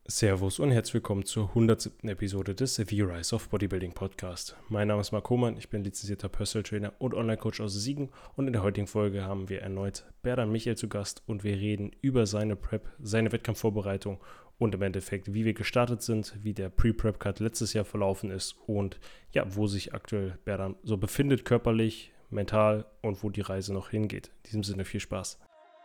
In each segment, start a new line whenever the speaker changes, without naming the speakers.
Servus und herzlich willkommen zur 107. Episode des The Rise of Bodybuilding Podcast. Mein Name ist Marc Hohmann, ich bin lizenzierter Personal Trainer und Online-Coach aus Siegen und in der heutigen Folge haben wir erneut Berdan Michel zu Gast und wir reden über seine Prep, seine Wettkampfvorbereitung und im Endeffekt, wie wir gestartet sind, wie der Pre-Prep-Cut letztes Jahr verlaufen ist und ja, wo sich aktuell Berdan so befindet körperlich, mental und wo die Reise noch hingeht. In diesem Sinne viel Spaß.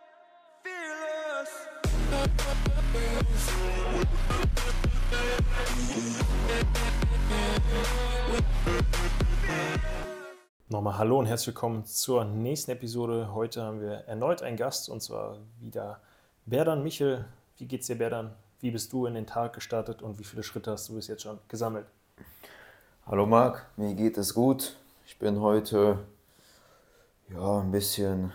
Nochmal hallo und herzlich willkommen zur nächsten Episode. Heute haben wir erneut einen Gast und zwar wieder Berdan Michel. Wie geht's dir, Berdan? Wie bist du in den Tag gestartet und wie viele Schritte hast du bis jetzt schon gesammelt?
Hallo Marc, mir geht es gut. Ich bin heute ein bisschen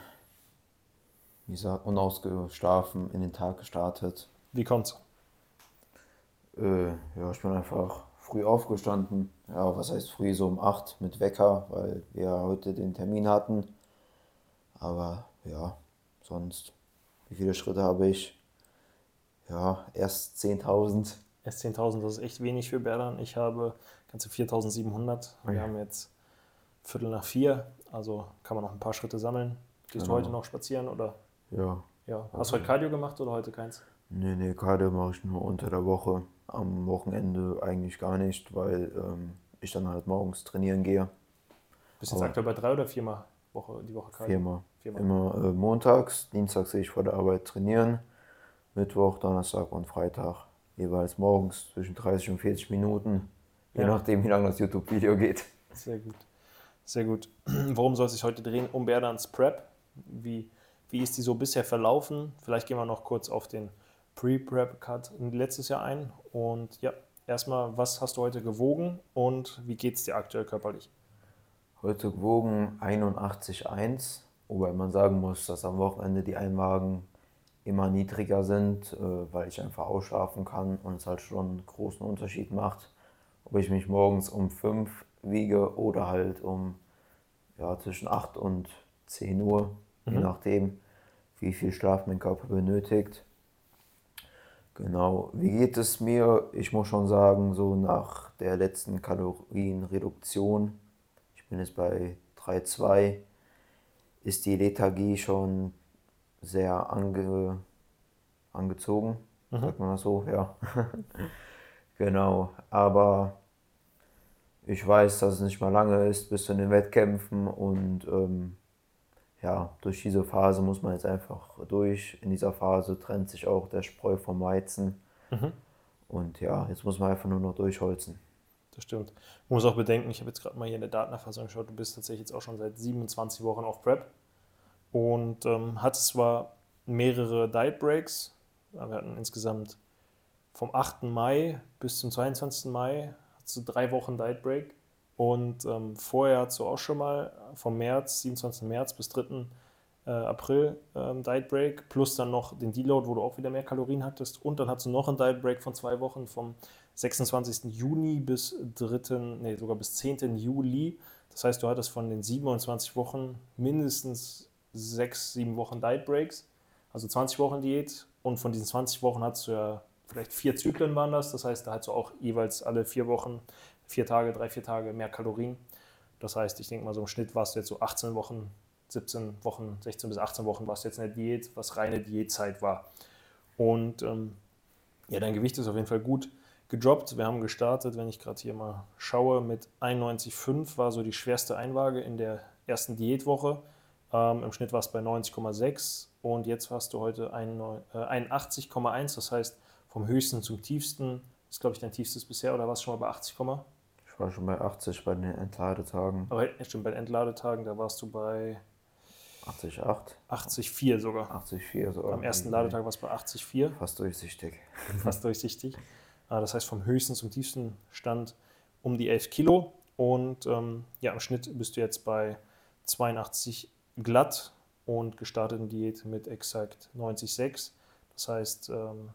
unausgeschlafen in den Tag gestartet.
Wie kommt's?
Ich bin einfach früh aufgestanden. Ja, was heißt früh? So um 8 mit Wecker, weil wir heute den Termin hatten. Aber ja, sonst, wie viele Schritte habe ich? Ja, erst 10.000.
Erst 10.000, das ist echt wenig für Berdan. Ich habe ganze 4.700. Wir haben jetzt Viertel nach 4, also kann man noch ein paar Schritte sammeln. Gehst du heute noch spazieren oder?
Ja.
Ja. Hast du heute Cardio gemacht oder heute keins?
Nee, Cardio mache ich nur unter der Woche. Am Wochenende eigentlich gar nicht, weil ich dann halt morgens trainieren gehe.
Bist du jetzt aktuell bei 3 oder 4 Mal die Woche Cardio?
Viermal. Immer montags, dienstags sehe ich vor der Arbeit trainieren, Mittwoch, Donnerstag und Freitag jeweils morgens zwischen 30 und 40 Minuten, je nachdem wie lange das YouTube-Video geht.
Sehr gut. Sehr gut. Worum soll es sich heute drehen? Um Berdans Prep. Wie ist die so bisher verlaufen? Vielleicht gehen wir noch kurz auf den Pre-Prep-Cut letztes Jahr ein. Und ja, erstmal, was hast du heute gewogen und wie geht es dir aktuell körperlich?
Heute gewogen 81,1, wobei man sagen muss, dass am Wochenende die Einwagen immer niedriger sind, weil ich einfach ausschlafen kann und es halt schon einen großen Unterschied macht, ob ich mich morgens um 5 wiege oder halt zwischen 8 und 10 Uhr, je nachdem, wie viel Schlaf mein Körper benötigt. Genau, wie geht es mir? Ich muss schon sagen, so nach der letzten Kalorienreduktion, ich bin jetzt bei 3,2, ist die Lethargie schon sehr angezogen, sagt man das so, ja. Genau, aber ich weiß, dass es nicht mal lange ist bis zu den Wettkämpfen und durch diese Phase muss man jetzt einfach durch. In dieser Phase trennt sich auch der Spreu vom Weizen und ja, jetzt muss man einfach nur noch durchholzen.
Das stimmt. Man muss auch bedenken, ich habe jetzt gerade mal hier in der Datenerfassung geschaut, du bist tatsächlich jetzt auch schon seit 27 Wochen auf Prep und hattest zwar mehrere Diet Breaks, wir hatten insgesamt vom 8. Mai bis zum 22. Mai hattest du 3 Wochen Diet Break und vorher hattest du auch schon mal vom 27. März bis 3. April Diet Break plus dann noch den Deload, wo du auch wieder mehr Kalorien hattest und dann hattest du noch einen Diet Break von 2 Wochen vom 26. Juni bis bis 10. Juli. Das heißt, du hattest von den 27 Wochen mindestens 6, 7 Wochen Diet Breaks, also 20 Wochen Diät und von diesen 20 Wochen hattest du ja vielleicht 4 Zyklen waren das heißt, da hattest du auch jeweils alle 4 Wochen, 4 Tage, 3, 4 Tage mehr Kalorien. Das heißt, ich denke mal, so im Schnitt warst du jetzt so 18 Wochen, 17 Wochen, 16 bis 18 Wochen warst du jetzt in der Diät, was reine Diätzeit war. Und dein Gewicht ist auf jeden Fall gut gedroppt. Wir haben gestartet, wenn ich gerade hier mal schaue, mit 91,5 war so die schwerste Einwaage in der ersten Diätwoche. Im Schnitt war es bei 90,6 und jetzt hast du heute 81,1, das heißt vom höchsten zum tiefsten. Das ist, glaube ich, dein tiefstes bisher oder warst du schon mal bei 80,
Ich war schon bei 80 bei den Entladetagen.
aber stimmt, bei den Entladetagen, da warst du bei
80,8?
80,4 sogar.
80,4 sogar.
Am ersten Ladetag war es bei 80,4.
Fast durchsichtig.
Fast durchsichtig. Das heißt, vom höchsten zum tiefsten stand um die 11 Kilo. Und im Schnitt bist du jetzt bei 82 glatt und gestartet in Diät mit exakt 90,6. Das heißt,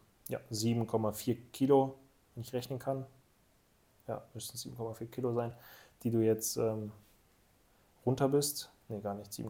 7,4 Kilo, wenn ich rechnen kann. Ja, müssten 7,4 Kilo sein, die du jetzt runter bist. Nee, gar nicht.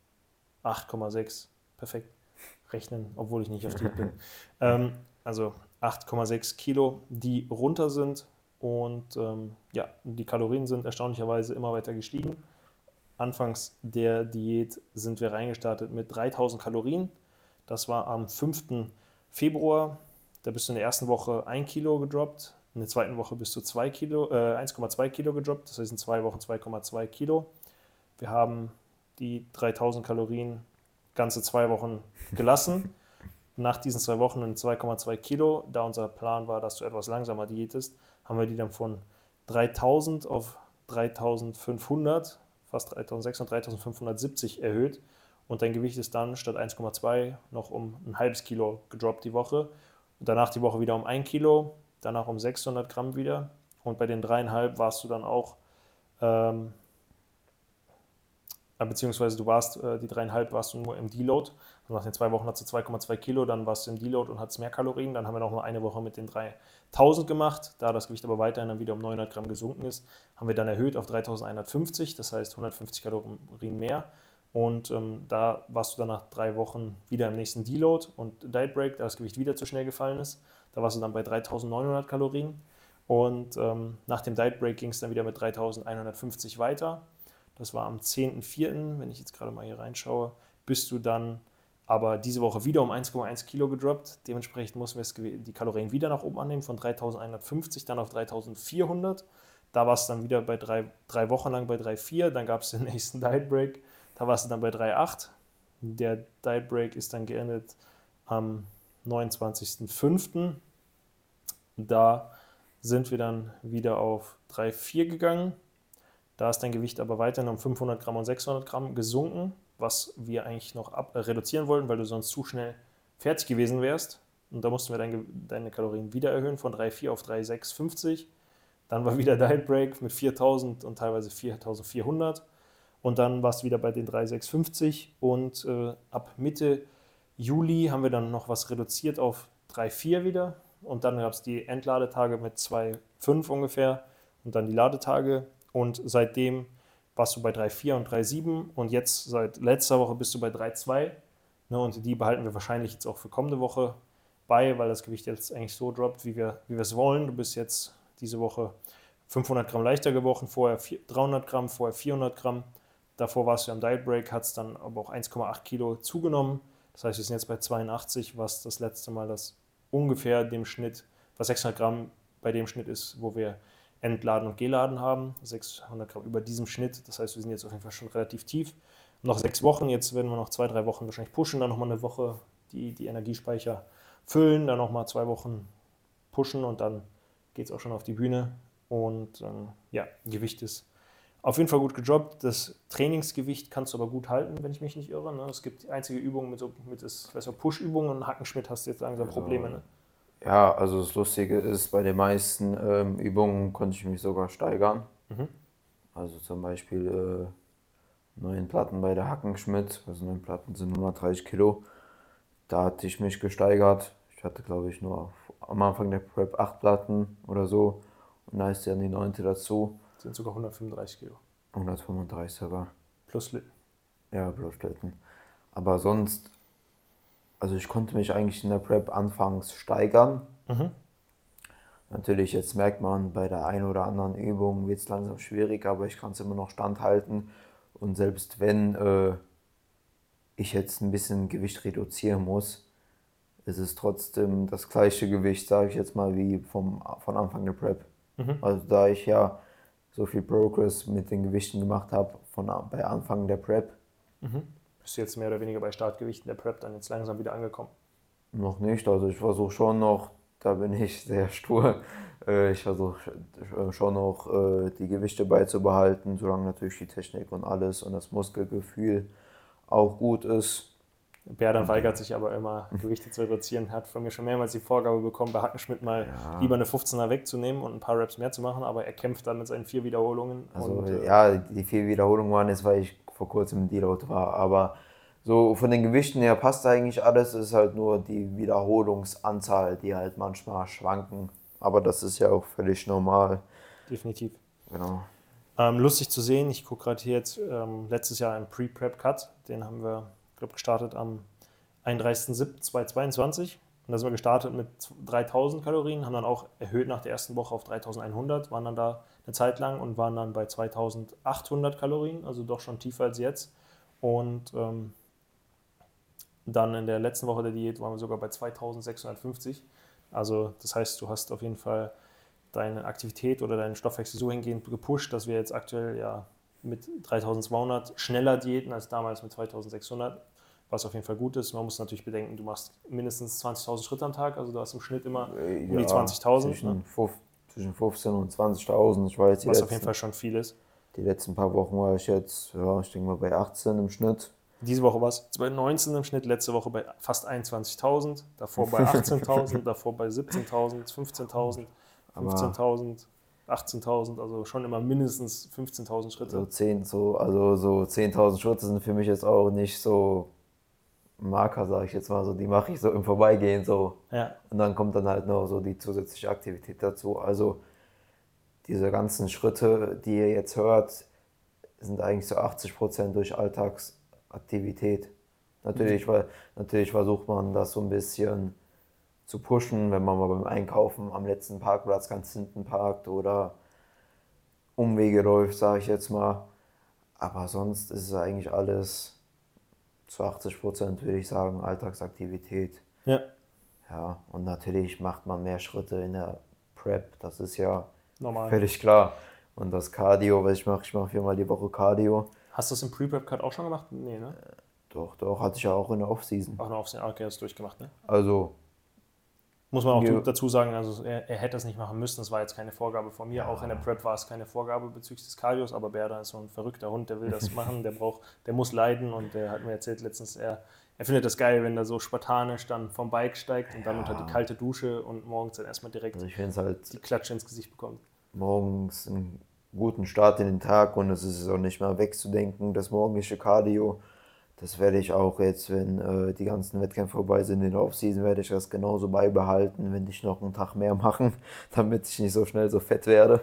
8,6. Perfekt. Rechnen, obwohl ich nicht auf Diät bin. Also 8,6 Kilo, die runter sind. Und ja, die Kalorien sind erstaunlicherweise immer weiter gestiegen. Anfangs der Diät sind wir reingestartet mit 3000 Kalorien. Das war am 5. Februar. Da bist du in der ersten Woche 1 Kilo gedroppt. In der zweiten Woche bist du 1,2 Kilo gedroppt. Das heißt in 2 Wochen 2,2 Kilo. Wir haben die 3000 Kalorien ganze 2 Wochen gelassen. Nach diesen 2 Wochen in 2,2 Kilo, da unser Plan war, dass du etwas langsamer diätest, haben wir die dann von 3000 auf 3500, fast 3600, 3570 erhöht. Und dein Gewicht ist dann statt 1,2 noch um ein halbes Kilo gedroppt die Woche. Und danach die Woche wieder um 1 Kilo, danach um 600 Gramm wieder. Und bei den 3,5 warst du dann auch beziehungsweise du warst, die 3,5 warst du nur im Deload. Also nach den 2 Wochen hattest du 2,2 Kilo, dann warst du im Deload und hattest mehr Kalorien. Dann haben wir noch mal eine Woche mit den 3000 gemacht. Da das Gewicht aber weiterhin dann wieder um 900 Gramm gesunken ist, haben wir dann erhöht auf 3150, das heißt 150 Kalorien mehr. Und da warst du dann nach 3 Wochen wieder im nächsten Deload und Diet Break, da das Gewicht wieder zu schnell gefallen ist. Da warst du dann bei 3900 Kalorien. Und nach dem Diet Break ging es dann wieder mit 3150 weiter. Das war am 10.04., wenn ich jetzt gerade mal hier reinschaue, bist du dann aber diese Woche wieder um 1,1 Kilo gedroppt. Dementsprechend mussten wir die Kalorien wieder nach oben annehmen, von 3150 dann auf 3400. Da warst du dann wieder bei 3 Wochen lang bei 3,4. Dann gab es den nächsten Diet Break. Da warst du dann bei 3,8. Der Diet Break ist dann geendet am 29.05. Da sind wir dann wieder auf 3,4 gegangen. Da ist dein Gewicht aber weiterhin um 500 Gramm und 600 Gramm gesunken, was wir eigentlich noch reduzieren wollten, weil du sonst zu schnell fertig gewesen wärst. Und da mussten wir deine Kalorien wieder erhöhen von 3,4 auf 3,650. Dann war wieder Diet Break mit 4.000 und teilweise 4.400. Und dann warst du wieder bei den 3,650. Und ab Mitte Juli haben wir dann noch was reduziert auf 3,4 wieder. Und dann gab es die Entladetage mit 2,5 ungefähr und dann die Ladetage. Und seitdem warst du bei 3,4 und 3,7 und jetzt seit letzter Woche bist du bei 3,2. Ne, und die behalten wir wahrscheinlich jetzt auch für kommende Woche bei, weil das Gewicht jetzt eigentlich so droppt, wie wir es wollen. Du bist jetzt diese Woche 500 Gramm leichter geworden, vorher 300 Gramm, vorher 400 Gramm. Davor warst du am Diet Break, hat es dann aber auch 1,8 Kilo zugenommen. Das heißt, wir sind jetzt bei 82, was das letzte Mal das ungefähr dem Schnitt, was 600 Gramm bei dem Schnitt ist, wo wir Entladen und Geladen haben, 600 Gramm über diesem Schnitt. Das heißt, wir sind jetzt auf jeden Fall schon relativ tief. Noch 6 Wochen, jetzt werden wir noch 2, 3 Wochen wahrscheinlich pushen, dann nochmal eine Woche die Energiespeicher füllen, dann nochmal 2 Wochen pushen und dann geht es auch schon auf die Bühne. Und ja, Gewicht ist auf jeden Fall gut gedroppt. Das Trainingsgewicht kannst du aber gut halten, wenn ich mich nicht irre. Ne? Es gibt einzige Übungen mit Push-Übungen und Hackenschmidt hast du jetzt langsam Probleme. Ne?
Ja, also das Lustige ist, bei den meisten Übungen konnte ich mich sogar steigern. Also zum Beispiel 9 Platten bei der Hackenschmidt, also 9 Platten sind 130 Kilo. Da hatte ich mich gesteigert. Ich hatte, glaube ich, nur am Anfang der Prep 8 Platten oder so. Und da ist dann die 9. dazu.
Sind sogar 135 Kilo.
135 sogar.
Plus Litten.
Ja, plus Litten. Aber sonst, also ich konnte mich eigentlich in der Prep anfangs steigern. Natürlich, jetzt merkt man, bei der einen oder anderen Übung wird es langsam schwierig, aber ich kann es immer noch standhalten. Und selbst wenn ich jetzt ein bisschen Gewicht reduzieren muss, ist es trotzdem das gleiche Gewicht, sage ich jetzt mal, wie von Anfang der Prep. Also da ich ja so viel Progress mit den Gewichten gemacht habe bei Anfang der Prep.
Bist du jetzt mehr oder weniger bei Startgewichten der Prep dann jetzt langsam wieder angekommen?
Noch nicht, also ich versuche schon noch, da bin ich sehr stur, ich versuche schon noch die Gewichte beizubehalten, solange natürlich die Technik und alles und das Muskelgefühl auch gut ist.
Berdan weigert sich aber immer, Gewichte zu reduzieren. Hat von mir schon mehrmals die Vorgabe bekommen, bei Hackenschmidt mal lieber eine 15er wegzunehmen und ein paar Reps mehr zu machen, aber er kämpft dann mit seinen 4 Wiederholungen.
Also
und,
ja, die 4 Wiederholungen waren jetzt, weil ich vor kurzem im Deload war, aber so von den Gewichten her passt eigentlich alles, es ist halt nur die Wiederholungsanzahl, die halt manchmal schwanken, aber das ist ja auch völlig normal.
Definitiv.
Genau.
Lustig zu sehen, ich gucke gerade hier jetzt letztes Jahr einen Pre-Prep-Cut, den haben wir, glaube gestartet am 31.07.2022 Und da sind wir gestartet mit 3000 Kalorien, haben dann auch erhöht nach der ersten Woche auf 3100, waren dann da eine Zeit lang und waren dann bei 2800 Kalorien, also doch schon tiefer als jetzt. Und dann in der letzten Woche der Diät waren wir sogar bei 2650. Also das heißt, du hast auf jeden Fall deine Aktivität oder deinen Stoffwechsel so hingehend gepusht, dass wir jetzt aktuell ja mit 3200 schneller diäten als damals mit 2600, was auf jeden Fall gut ist. Man muss natürlich bedenken, du machst mindestens 20.000 Schritte am Tag, also du hast im Schnitt immer um die
Ja,
20.000, ne?
zwischen 15 und 20.000. Ich war jetzt
Was auf jeden Fall schon viel ist.
die letzten paar Wochen war ich jetzt, ja, ich denke mal bei 18 im Schnitt.
Diese Woche war es bei 19 im Schnitt, letzte Woche bei fast 21.000, davor bei 18.000, davor bei 17.000, 15.000,
Aber
15.000, 18.000, also schon immer mindestens 15.000 Schritte.
so 10.000 Schritte sind für mich jetzt auch nicht so Marker, sage ich jetzt mal so, die mache ich so im Vorbeigehen so.
Ja,
Und dann kommt dann halt noch so die zusätzliche Aktivität dazu. Also diese ganzen Schritte, die ihr jetzt hört, sind eigentlich so 80% durch Alltagsaktivität. Natürlich versucht man das so ein bisschen zu pushen, wenn man mal beim Einkaufen am letzten Parkplatz ganz hinten parkt oder Umwege läuft, sage ich jetzt mal. Aber sonst ist es eigentlich alles zu 80% würde ich sagen, Alltagsaktivität.
ja,
Ja, und natürlich macht man mehr Schritte in der Prep, das ist ja
normal.
völlig klar. Und das Cardio, was ich mache 4-mal die Woche Cardio.
Hast du das im Pre-Prep-Cut auch schon gemacht? Nee, ne?
Doch, hatte ich ja auch in der Offseason.
Auch noch aufs okay, hast du durchgemacht, ne?
Also,
Muss man auch
mir,
dazu sagen, also er hätte das nicht machen müssen, das war jetzt keine Vorgabe von mir.
Ja.
Auch in der Prep war es keine Vorgabe bezüglich des Cardios, aber Berda ist so ein verrückter Hund, der will das machen, der muss leiden und der hat mir erzählt letztens, er findet das geil, wenn er so spartanisch dann vom Bike steigt und dann unter die kalte Dusche und morgens dann erstmal direkt
also ich finde es halt
die Klatsche ins Gesicht bekommt.
morgens einen guten Start in den Tag und es ist auch nicht mehr wegzudenken, das morgendliche Cardio. Das werde ich auch jetzt, wenn die ganzen Wettkämpfe vorbei sind in der Offseason, werde ich das genauso beibehalten, wenn ich noch einen Tag mehr machen, damit ich nicht so schnell so fett werde.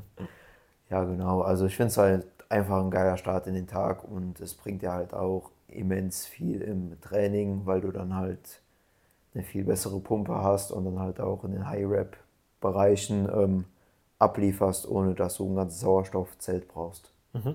Ja, genau. Also ich finde es halt einfach ein geiler Start in den Tag und es bringt dir halt auch immens viel im Training, weil du dann halt eine viel bessere Pumpe hast und dann halt auch in den High-Rep-Bereichen ablieferst, ohne dass du ein ganzes Sauerstoffzelt brauchst.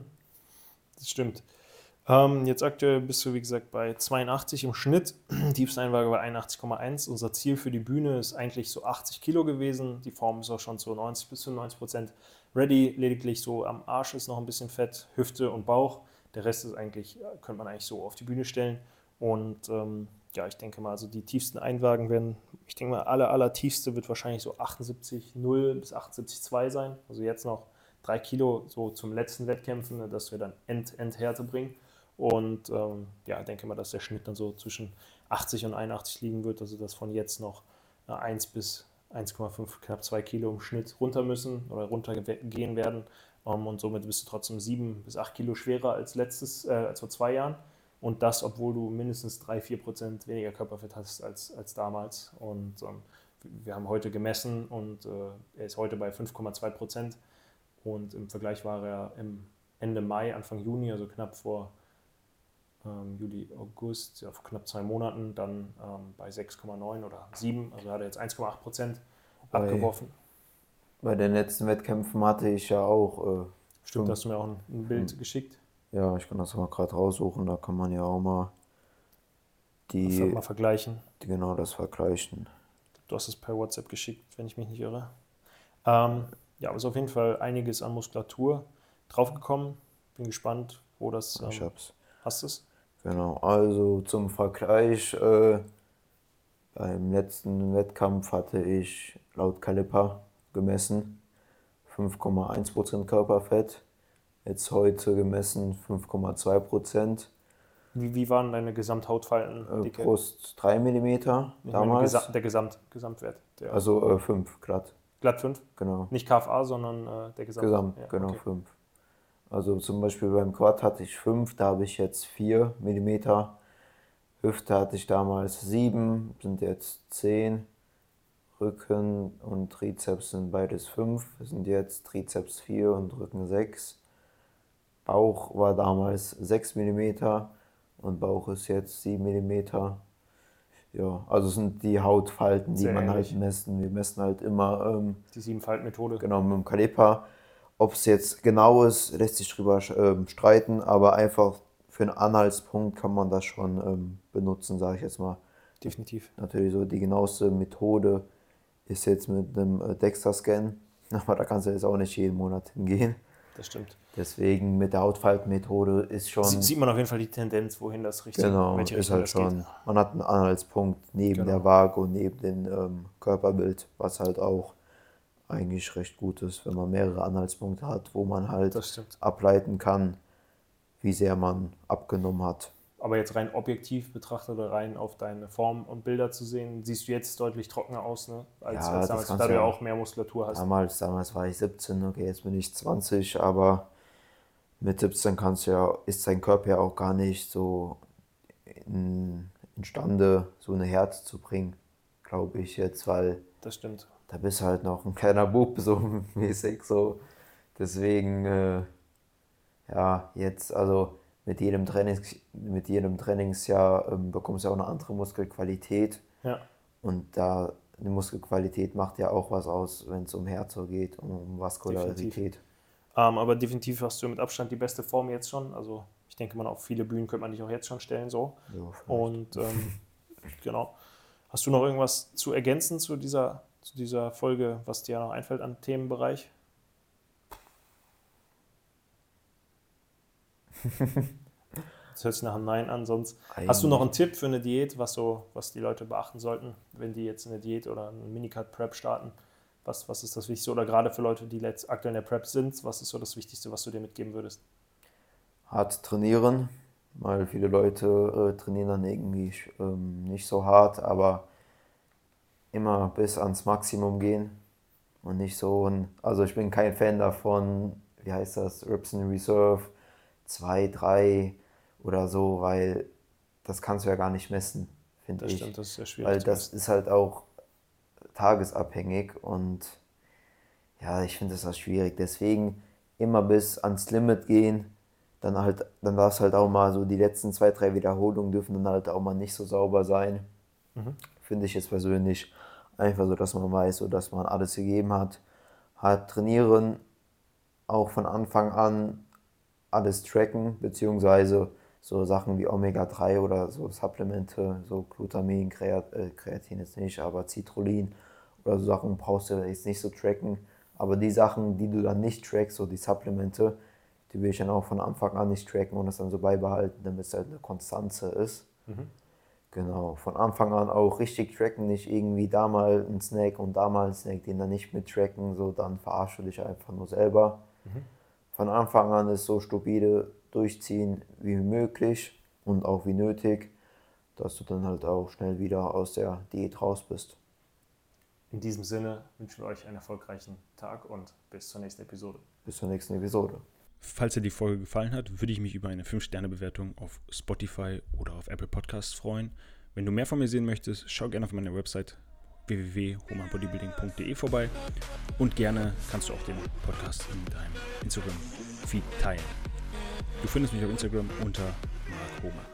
Das stimmt. Jetzt aktuell bist du, wie gesagt, bei 82 im Schnitt. Tiefste Einwaage bei 81,1. Unser Ziel für die Bühne ist eigentlich so 80 Kilo gewesen. Die Form ist auch schon zu 90 bis 95% ready. Lediglich so am Arsch ist noch ein bisschen Fett, Hüfte und Bauch. Der Rest ist eigentlich, könnte man eigentlich so auf die Bühne stellen. Und ja, ich denke mal, also die tiefsten Einwagen werden, ich denke mal, aller tiefste wird wahrscheinlich so 78,0 bis 78,2 sein. Also jetzt noch 3 Kilo so zum letzten Wettkämpfen, ne, dass wir dann Endhärte bringen. Und ja, ich denke mal, dass der Schnitt dann so zwischen 80 und 81 liegen wird, also dass von jetzt noch 1 bis 1,5, knapp 2 Kilo im Schnitt runter müssen oder runtergehen werden. Und somit bist du trotzdem 7 bis 8 Kilo schwerer als als vor 2 Jahren. Und das, obwohl du mindestens 3-4% weniger Körperfett hast als damals. Und wir haben heute gemessen und er ist heute bei 5,2%. Und im Vergleich war er im Ende Mai, Anfang Juni, also knapp vor Juli, August, ja, vor knapp 2 Monaten, dann bei 6,9 oder 7, also hat er jetzt 1,8% abgeworfen.
Bei den letzten Wettkämpfen hatte ich ja auch.
Stimmt, hast du mir auch ein Bild geschickt?
Ja, ich kann das mal gerade raussuchen, da kann man ja auch mal
Mal vergleichen.
genau das vergleichen.
Du hast es per WhatsApp geschickt, wenn ich mich nicht irre. Ja, aber ist auf jeden Fall einiges an Muskulatur draufgekommen. Bin gespannt, wo das.
Ich hab's.
Hast du es?
Genau, also zum Vergleich, beim letzten Wettkampf hatte ich laut Caliper gemessen 5,1% Körperfett, jetzt heute gemessen 5,2%.
Wie waren deine Gesamthautfaltendicke?
Brust 3 mm
Ich meine,
damals,
der Gesamtwert. Der
also 5 glatt,
glatt 5?
genau.
Nicht KFA, sondern der Gesamt.
Gesamt,
Ja,
genau
okay.
5. Also zum Beispiel beim Quad hatte ich 5, da habe ich jetzt 4 mm. Hüfte hatte ich damals 7, sind jetzt 10. Rücken und Trizeps sind beides 5, sind jetzt Trizeps 4 und Rücken 6. Bauch war damals 6 mm und Bauch ist jetzt 7 mm. Ja, also es sind die Hautfalten, die
Sehr
man
ähnlich.
halt messen. Wir messen halt immer
Die 7-Falt-Methode.
genau mit dem Kaliper. Ob es jetzt genau ist, lässt sich drüber streiten, aber einfach für einen Anhaltspunkt kann man das schon benutzen, sage ich jetzt mal.
Definitiv.
Natürlich so die genaueste Methode ist jetzt mit einem DEXA-Scan, aber da kannst du jetzt auch nicht jeden Monat hingehen.
Das stimmt.
Deswegen mit der Hautfaltmethode ist schon,
Sieht man auf jeden Fall die Tendenz, wohin das richtig, in
genau,
welche
ist
Richtung
halt
das geht.
schon, man hat einen Anhaltspunkt neben
Genau.
der Waage und neben dem Körperbild, was halt auch eigentlich recht gut ist, wenn man mehrere Anhaltspunkte hat, wo man halt
Das stimmt.
ableiten kann, wie sehr man abgenommen hat.
Aber jetzt rein objektiv betrachtet oder rein auf deine Form und Bilder zu sehen, siehst du jetzt deutlich trockener aus, ne? Als
Ja, das
damals,
kannst
da du
du
ja
ja.
auch mehr Muskulatur hast.
Damals war ich 17, okay, jetzt bin ich 20, aber mit 17 ist dein Körper ja auch gar nicht so imstande, so eine Härte zu bringen, glaube ich jetzt, weil
Das stimmt.
da bist du halt noch ein kleiner Bub, so mäßig, so. Deswegen, ja, jetzt, also mit jedem Trainingsjahr bekommst du auch eine andere Muskelqualität.
Ja,
Und da die Muskelqualität macht ja auch was aus, wenn es um Härte geht, um Vaskularität.
aber definitiv hast du mit Abstand die beste Form jetzt schon. Also ich denke mal, auf viele Bühnen könnte man dich auch jetzt schon stellen so.
Ja, vielleicht.
Und genau. Hast du noch irgendwas zu ergänzen zu dieser Folge, was dir noch einfällt an Themenbereich? Das hört sich nach einem Nein an. Sonst hast du noch einen Tipp für eine Diät, was die Leute beachten sollten, wenn die jetzt eine Diät oder eine Minicut-Prep starten? Was ist das Wichtigste? Oder gerade für Leute, die jetzt aktuell in der Prep sind, was ist so das Wichtigste, was du dir mitgeben würdest?
Hart trainieren, weil viele Leute trainieren dann irgendwie nicht so hart, aber immer bis ans Maximum gehen und nicht so also ich bin kein Fan davon, wie heißt das, Reps in Reserve, 2, 3 oder so, weil das kannst du ja gar nicht messen, finde
Das
ich.
stimmt, das ist sehr schwierig
Weil
zu
das
messen.
ist halt auch tagesabhängig und ja, ich finde das auch schwierig. Deswegen immer bis ans Limit gehen, dann darf es halt auch mal so die letzten 2, 3 Wiederholungen dürfen dann halt auch mal nicht so sauber sein. Finde ich jetzt persönlich einfach so, dass man weiß, so dass man alles gegeben hat. Hart trainieren, auch von Anfang an alles tracken, beziehungsweise so Sachen wie Omega-3 oder so Supplemente, so Glutamin, Kreatin jetzt nicht, aber Citrullin oder so Sachen brauchst du jetzt nicht so tracken. Aber die Sachen, die du dann nicht trackst, so die Supplemente, die will ich dann auch von Anfang an nicht tracken und das dann so beibehalten, damit es halt eine Konstanze ist. Genau, von Anfang an auch richtig tracken, nicht irgendwie da mal ein Snack und da mal ein Snack, den dann nicht mit tracken, so dann verarschst du dich einfach nur selber. Von Anfang an ist so stupide durchziehen wie möglich und auch wie nötig, dass du dann halt auch schnell wieder aus der Diät raus bist.
In diesem Sinne wünschen wir euch einen erfolgreichen Tag und bis zur nächsten Episode.
Bis zur nächsten Episode.
Falls dir die Folge gefallen hat, würde ich mich über eine 5-Sterne-Bewertung auf Spotify oder auf Apple Podcasts freuen. Wenn du mehr von mir sehen möchtest, schau gerne auf meiner Website www.homanbodybuilding.de vorbei und gerne kannst du auch den Podcast in deinem Instagram-Feed teilen. Du findest mich auf Instagram unter Mark Hohmann.